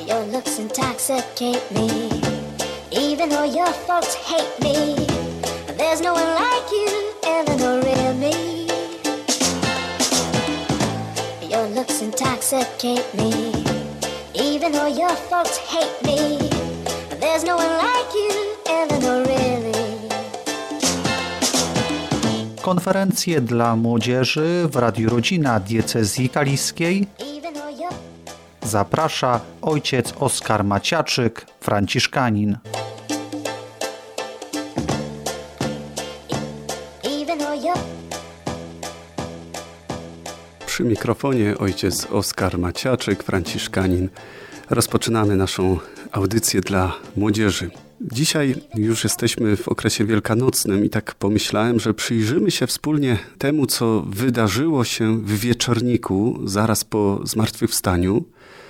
Your looks intoxicate me, even though your folks hate me. There's no one like you, Eleanor, really. Your looks intoxicate me, even though your folks hate me. There's no one like you, Eleanor, really. Konferencje dla młodzieży w Radiu Rodzina Diecezji Kaliskiej zaprasza ojciec Oskar Maciaczyk, franciszkanin. Przy mikrofonie ojciec Oskar Maciaczyk, franciszkanin. Rozpoczynamy naszą audycję dla młodzieży. Dzisiaj już jesteśmy w okresie wielkanocnym i tak pomyślałem, że przyjrzymy się wspólnie temu, co wydarzyło się w wieczorniku zaraz po zmartwychwstaniu,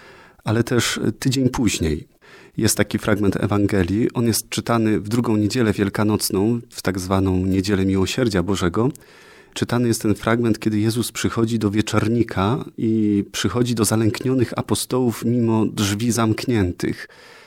ale też tydzień później. Jest taki fragment Ewangelii, on jest czytany w drugą niedzielę wielkanocną, w tak zwaną Niedzielę Miłosierdzia Bożego. Czytany jest ten fragment, kiedy Jezus przychodzi do wieczornika i przychodzi do zalęknionych apostołów mimo drzwi zamkniętych.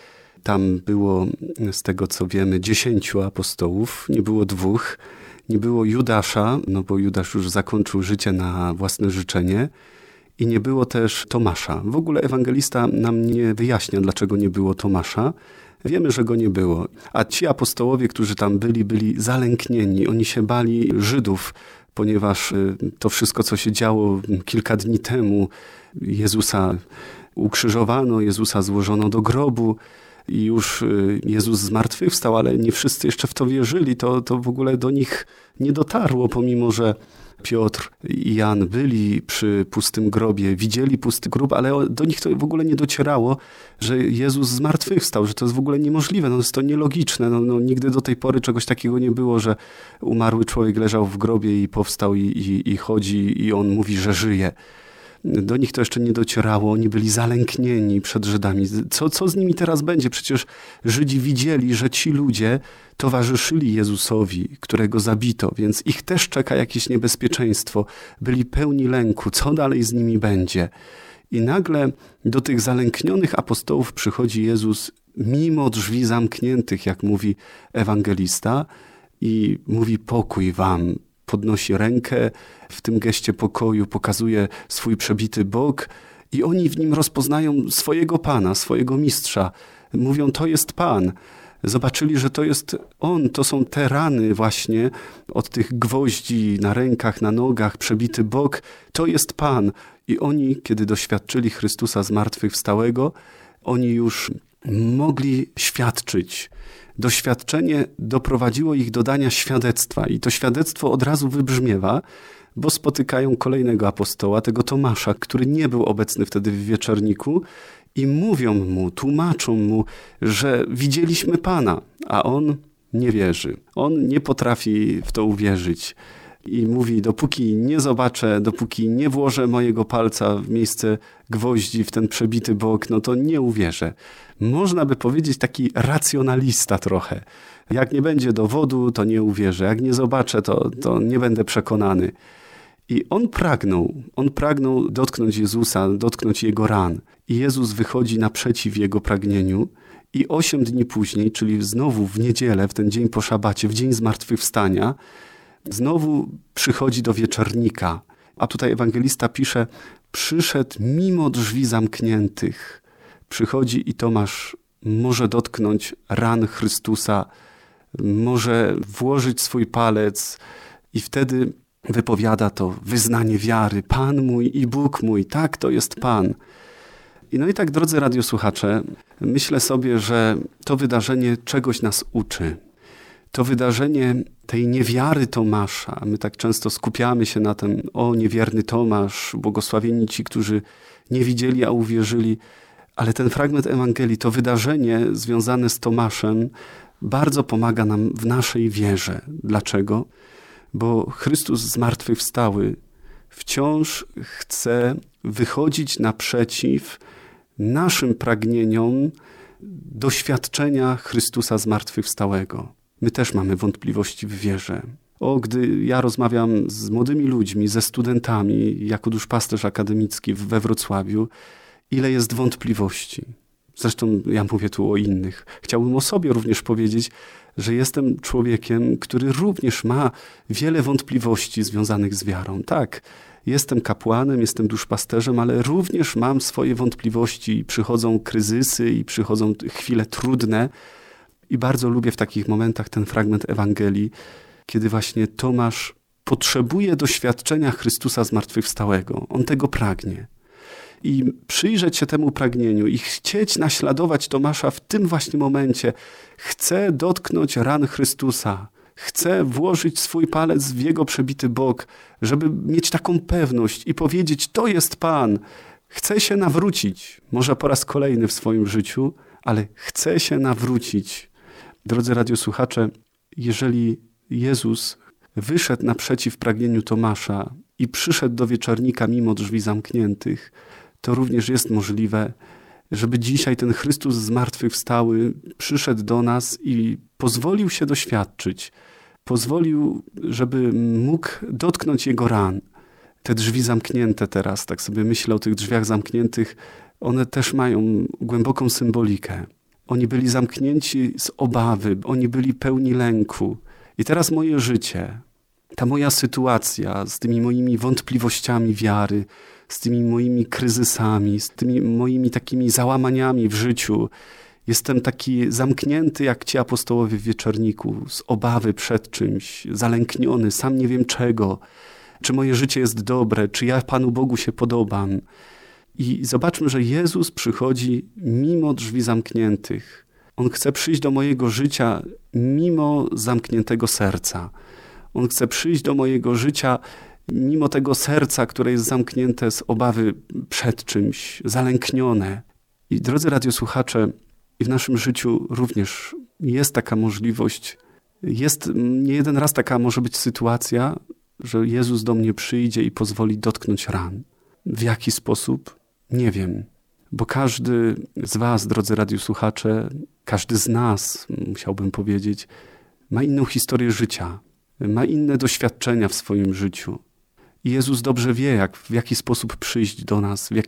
Tam było, z tego co wiemy, 10 apostołów, nie było 2, nie było Judasza, no bo Judasz już zakończył życie na własne życzenie i nie było też Tomasza. W ogóle ewangelista nam nie wyjaśnia, dlaczego nie było Tomasza. Wiemy, że go nie było. A ci apostołowie, którzy tam byli zalęknieni. Oni się bali Żydów, ponieważ to wszystko, co się działo kilka dni temu, Jezusa ukrzyżowano, Jezusa złożono do grobu i już Jezus zmartwychwstał, ale nie wszyscy jeszcze w to wierzyli. To w ogóle do nich nie dotarło, pomimo że Piotr i Jan byli przy pustym grobie, widzieli pusty grób, ale do nich to w ogóle nie docierało, że Jezus zmartwychwstał, że to jest w ogóle niemożliwe, no jest to nielogiczne. No, nigdy do tej pory czegoś takiego nie było, że umarły człowiek leżał w grobie i powstał i chodzi i on mówi, że żyje. Do nich to jeszcze nie docierało, oni byli zalęknieni przed Żydami. Co z nimi teraz będzie? Przecież Żydzi widzieli, że ci ludzie towarzyszyli Jezusowi, którego zabito, więc ich też czeka jakieś niebezpieczeństwo. Byli pełni lęku, co dalej z nimi będzie? I nagle do tych zalęknionych apostołów przychodzi Jezus mimo drzwi zamkniętych, jak mówi ewangelista, i mówi: pokój wam. Podnosi rękę w tym geście pokoju, pokazuje swój przebity bok i oni w nim rozpoznają swojego Pana, swojego Mistrza. Mówią: to jest Pan. Zobaczyli, że to jest On, to są te rany właśnie od tych gwoździ na rękach, na nogach, przebity bok. To jest Pan. I oni, kiedy doświadczyli Chrystusa zmartwychwstałego, oni już mogli świadczyć. Doświadczenie doprowadziło ich do dania świadectwa i to świadectwo od razu wybrzmiewa, bo spotykają kolejnego apostoła, tego Tomasza, który nie był obecny wtedy w wieczorniku i mówią mu, tłumaczą mu, że widzieliśmy Pana, a on nie wierzy. On nie potrafi w to uwierzyć i mówi: dopóki nie zobaczę, dopóki nie włożę mojego palca w miejsce gwoździ, w ten przebity bok, no to nie uwierzę. Można by powiedzieć taki racjonalista trochę. Jak nie będzie dowodu, to nie uwierzę. Jak nie zobaczę, to nie będę przekonany. I on pragnął dotknąć Jezusa, dotknąć Jego ran. I Jezus wychodzi naprzeciw jego pragnieniu i 8 dni później, czyli znowu w niedzielę, w ten dzień po szabacie, w dzień zmartwychwstania, znowu przychodzi do wieczornika. A tutaj ewangelista pisze: przyszedł mimo drzwi zamkniętych. Przychodzi i Tomasz może dotknąć ran Chrystusa, może włożyć swój palec i wtedy wypowiada to wyznanie wiary: Pan mój i Bóg mój, tak, to jest Pan. No i tak, drodzy radiosłuchacze, myślę sobie, że to wydarzenie czegoś nas uczy. To wydarzenie tej niewiary Tomasza, my tak często skupiamy się na tym: o, niewierny Tomasz, błogosławieni ci, którzy nie widzieli, a uwierzyli. Ale ten fragment Ewangelii, to wydarzenie związane z Tomaszem bardzo pomaga nam w naszej wierze. Dlaczego? Bo Chrystus zmartwychwstały wciąż chce wychodzić naprzeciw naszym pragnieniom doświadczenia Chrystusa zmartwychwstałego. My też mamy wątpliwości w wierze. Gdy ja rozmawiam z młodymi ludźmi, ze studentami, jako duszpasterz akademicki we Wrocławiu, ile jest wątpliwości. Zresztą ja mówię tu o innych. Chciałbym o sobie również powiedzieć, że jestem człowiekiem, który również ma wiele wątpliwości związanych z wiarą. Tak, jestem kapłanem, jestem duszpasterzem, ale również mam swoje wątpliwości. Przychodzą kryzysy i przychodzą chwile trudne. I bardzo lubię w takich momentach ten fragment Ewangelii, kiedy właśnie Tomasz potrzebuje doświadczenia Chrystusa zmartwychwstałego. On tego pragnie. I przyjrzeć się temu pragnieniu i chcieć naśladować Tomasza w tym właśnie momencie. Chcę dotknąć ran Chrystusa. Chcę włożyć swój palec w Jego przebity bok, żeby mieć taką pewność i powiedzieć, to jest Pan. Chcę się nawrócić. Może po raz kolejny w swoim życiu, ale chcę się nawrócić. Drodzy radiosłuchacze, jeżeli Jezus wyszedł naprzeciw pragnieniu Tomasza i przyszedł do wieczornika mimo drzwi zamkniętych, to również jest możliwe, żeby dzisiaj ten Chrystus zmartwychwstały przyszedł do nas i pozwolił się doświadczyć. Pozwolił, żeby mógł dotknąć Jego ran. Te drzwi zamknięte teraz, tak sobie myślę o tych drzwiach zamkniętych, one też mają głęboką symbolikę. Oni byli zamknięci z obawy, oni byli pełni lęku. I teraz moje życie, ta moja sytuacja z tymi moimi wątpliwościami wiary, z tymi moimi kryzysami, z tymi moimi takimi załamaniami w życiu. Jestem taki zamknięty jak ci apostołowie w wieczorniku, z obawy przed czymś, zalękniony, sam nie wiem czego, czy moje życie jest dobre, czy ja Panu Bogu się podobam. I zobaczmy, że Jezus przychodzi mimo drzwi zamkniętych. On chce przyjść do mojego życia mimo zamkniętego serca. On chce przyjść do mojego życia mimo tego serca, które jest zamknięte z obawy przed czymś, zalęknione. I drodzy radiosłuchacze, i w naszym życiu również jest taka możliwość, jest nie jeden raz taka może być sytuacja, że Jezus do mnie przyjdzie i pozwoli dotknąć ran. W jaki sposób? Nie wiem. Bo każdy z was, drodzy radiosłuchacze, każdy z nas, musiałbym powiedzieć, ma inną historię życia, ma inne doświadczenia w swoim życiu. I Jezus dobrze wie, w jaki sposób przyjść do nas, w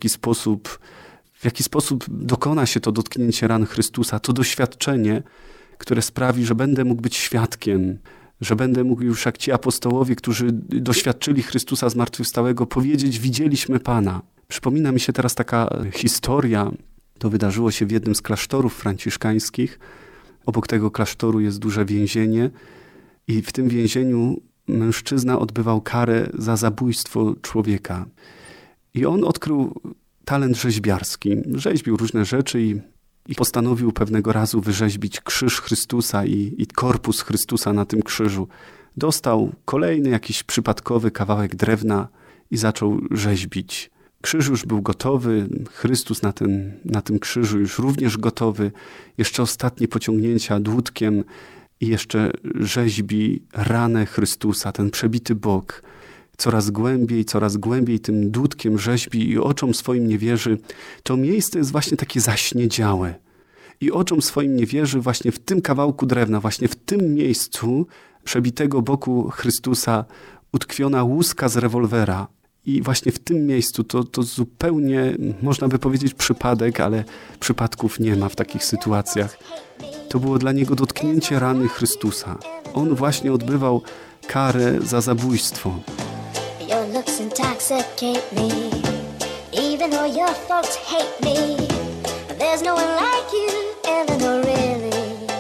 jaki sposób dokona się to dotknięcie ran Chrystusa, to doświadczenie, które sprawi, że będę mógł być świadkiem, że będę mógł już jak ci apostołowie, którzy doświadczyli Chrystusa zmartwychwstałego, powiedzieć, widzieliśmy Pana. Przypomina mi się teraz taka historia, to wydarzyło się w jednym z klasztorów franciszkańskich. Obok tego klasztoru jest duże więzienie i w tym więzieniu mężczyzna odbywał karę za zabójstwo człowieka. I on odkrył talent rzeźbiarski. Rzeźbił różne rzeczy i postanowił pewnego razu wyrzeźbić krzyż Chrystusa i korpus Chrystusa na tym krzyżu. Dostał kolejny jakiś przypadkowy kawałek drewna i zaczął rzeźbić. Krzyż już był gotowy, Chrystus na tym krzyżu już również gotowy. Jeszcze ostatnie pociągnięcia dłutkiem i jeszcze rzeźbi ranę Chrystusa, ten przebity bok. Coraz głębiej tym dłutkiem rzeźbi i oczom swoim nie wierzy. To miejsce jest właśnie takie zaśniedziałe. I oczom swoim nie wierzy właśnie w tym kawałku drewna, właśnie w tym miejscu przebitego boku Chrystusa utkwiona łuska z rewolwera. I właśnie w tym miejscu to zupełnie, można by powiedzieć, przypadek, ale przypadków nie ma w takich sytuacjach. To było dla niego dotknięcie rany Chrystusa. On właśnie odbywał karę za zabójstwo. Your looks intoxicate me, even though your folks hate me. There's no one like you, Eleanor, really.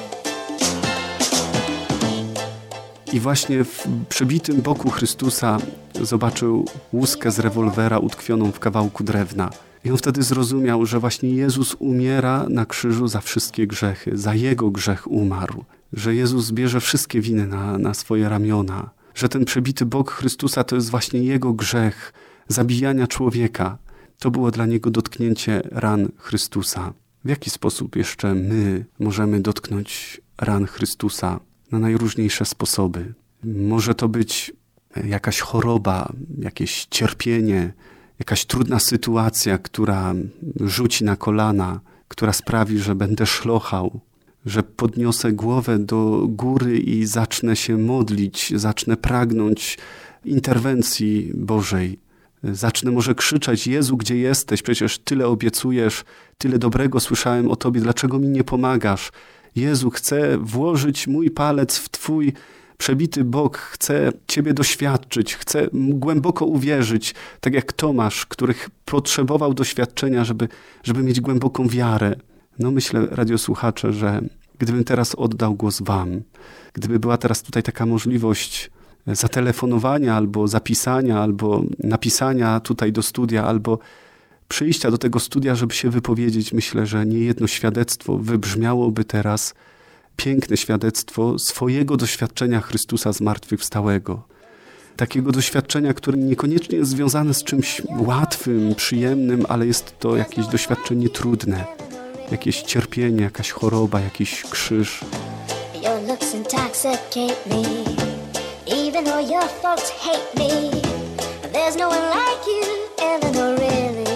I właśnie w przebitym boku Chrystusa zobaczył łuskę z rewolwera utkwioną w kawałku drewna. I on wtedy zrozumiał, że właśnie Jezus umiera na krzyżu za wszystkie grzechy, za Jego grzech umarł. Że Jezus bierze wszystkie winy na swoje ramiona. Że ten przebity bok Chrystusa to jest właśnie Jego grzech zabijania człowieka. To było dla Niego dotknięcie ran Chrystusa. W jaki sposób jeszcze my możemy dotknąć ran Chrystusa? Na najróżniejsze sposoby. Może to być jakaś choroba, jakieś cierpienie, jakaś trudna sytuacja, która rzuci na kolana, która sprawi, że będę szlochał, że podniosę głowę do góry i zacznę się modlić, zacznę pragnąć interwencji Bożej, zacznę może krzyczeć: Jezu, gdzie jesteś? Przecież tyle obiecujesz, tyle dobrego słyszałem o Tobie, dlaczego mi nie pomagasz? Jezu, chcę włożyć mój palec w Twój przebity bok, chcę Ciebie doświadczyć, chcę głęboko uwierzyć, tak jak Tomasz, których potrzebował doświadczenia, żeby mieć głęboką wiarę. No myślę, radiosłuchacze, że gdybym teraz oddał głos wam, gdyby była teraz tutaj taka możliwość zatelefonowania, albo zapisania, albo napisania tutaj do studia, albo przyjścia do tego studia, żeby się wypowiedzieć, myślę, że niejedno świadectwo wybrzmiałoby teraz, piękne świadectwo swojego doświadczenia Chrystusa zmartwychwstałego. Takiego doświadczenia, które niekoniecznie jest związane z czymś łatwym, przyjemnym, ale jest to jakieś doświadczenie trudne, jakieś cierpienie, jakaś choroba, jakiś krzyż. Your looks intoxicate me, even though your folks hate me. There's no one like you, Eleanor, really.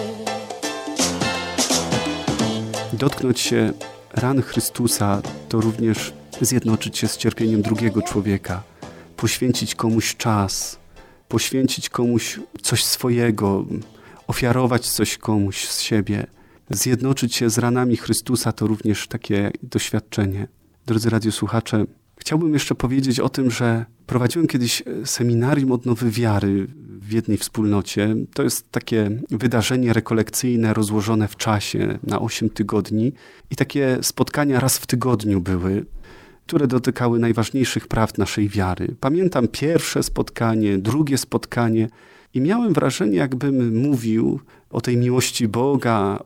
Dotknąć się ran Chrystusa to również zjednoczyć się z cierpieniem drugiego człowieka, poświęcić komuś czas, poświęcić komuś coś swojego, ofiarować coś komuś z siebie. Zjednoczyć się z ranami Chrystusa to również takie doświadczenie. Drodzy radiosłuchacze, chciałbym jeszcze powiedzieć o tym, że prowadziłem kiedyś seminarium odnowy wiary w jednej wspólnocie. To jest takie wydarzenie rekolekcyjne rozłożone w czasie na 8 tygodni i takie spotkania raz w tygodniu były, które dotykały najważniejszych prawd naszej wiary. Pamiętam pierwsze spotkanie, drugie spotkanie i miałem wrażenie, jakbym mówił o tej miłości Boga,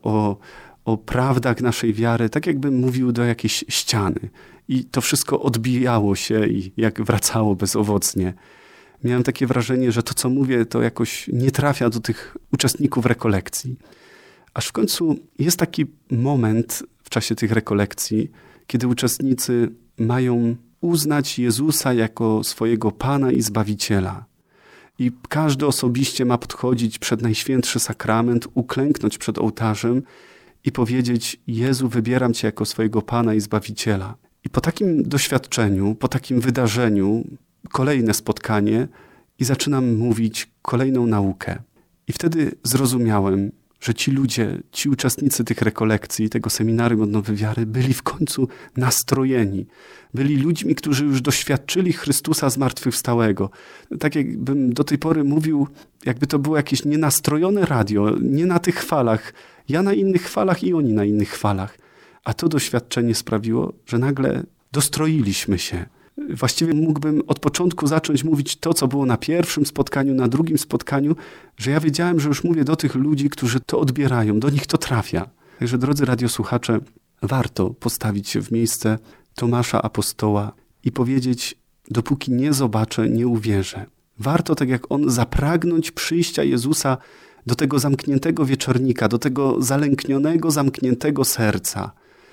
o prawdach naszej wiary, tak jakbym mówił do jakiejś ściany. I to wszystko odbijało się i jak wracało bezowocnie. Miałem takie wrażenie, że to, co mówię, to jakoś nie trafia do tych uczestników rekolekcji. Aż w końcu jest taki moment w czasie tych rekolekcji, kiedy uczestnicy mają uznać Jezusa jako swojego Pana i Zbawiciela. I każdy osobiście ma podchodzić przed Najświętszy Sakrament, uklęknąć przed ołtarzem i powiedzieć: Jezu, wybieram Cię jako swojego Pana i Zbawiciela. I po takim doświadczeniu, po takim wydarzeniu, kolejne spotkanie i zaczynam mówić kolejną naukę. I wtedy zrozumiałem, że ci ludzie, ci uczestnicy tych rekolekcji, tego seminarium odnowy wiary, byli w końcu nastrojeni. Byli ludźmi, którzy już doświadczyli Chrystusa zmartwychwstałego. Tak jakbym do tej pory mówił, jakby to było jakieś nienastrojone radio, nie na tych falach. Ja na innych falach i oni na innych falach. A to doświadczenie sprawiło, że nagle dostroiliśmy się. Właściwie mógłbym od początku zacząć mówić to, co było na pierwszym spotkaniu, na drugim spotkaniu, że ja wiedziałem, że już mówię do tych ludzi, którzy to odbierają, do nich to trafia. Także, drodzy radiosłuchacze, warto postawić się w miejsce Tomasza Apostoła i powiedzieć: dopóki nie zobaczę, nie uwierzę. Warto, tak jak on, zapragnąć przyjścia Jezusa do tego zamkniętego wieczornika, do tego zalęknionego, zamkniętego serca.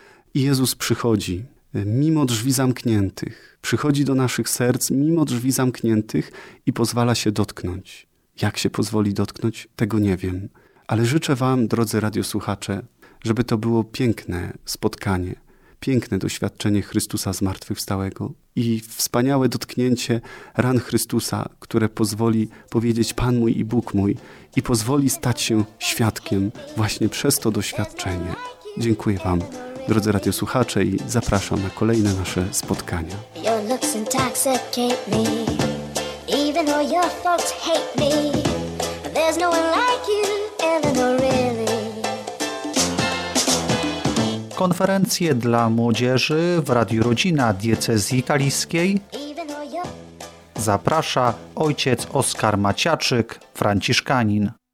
I Jezus przychodzi mimo drzwi zamkniętych. Przychodzi do naszych serc mimo drzwi zamkniętych i pozwala się dotknąć. Jak się pozwoli dotknąć, tego nie wiem. Ale życzę wam, drodzy radiosłuchacze, żeby to było piękne spotkanie, piękne doświadczenie Chrystusa zmartwychwstałego i wspaniałe dotknięcie ran Chrystusa, które pozwoli powiedzieć: Pan mój i Bóg mój, i pozwoli stać się świadkiem właśnie przez to doświadczenie. Dziękuję wam, drodzy radiosłuchacze, i zapraszam na kolejne nasze spotkania. Your looks intoxicate me, even though your folks hate me. There's no one like you, Eleanor, really. Konferencje dla młodzieży w Radiu Rodzina Diecezji Kaliskiej Even though your zaprasza ojciec Oskar Maciaczyk, franciszkanin.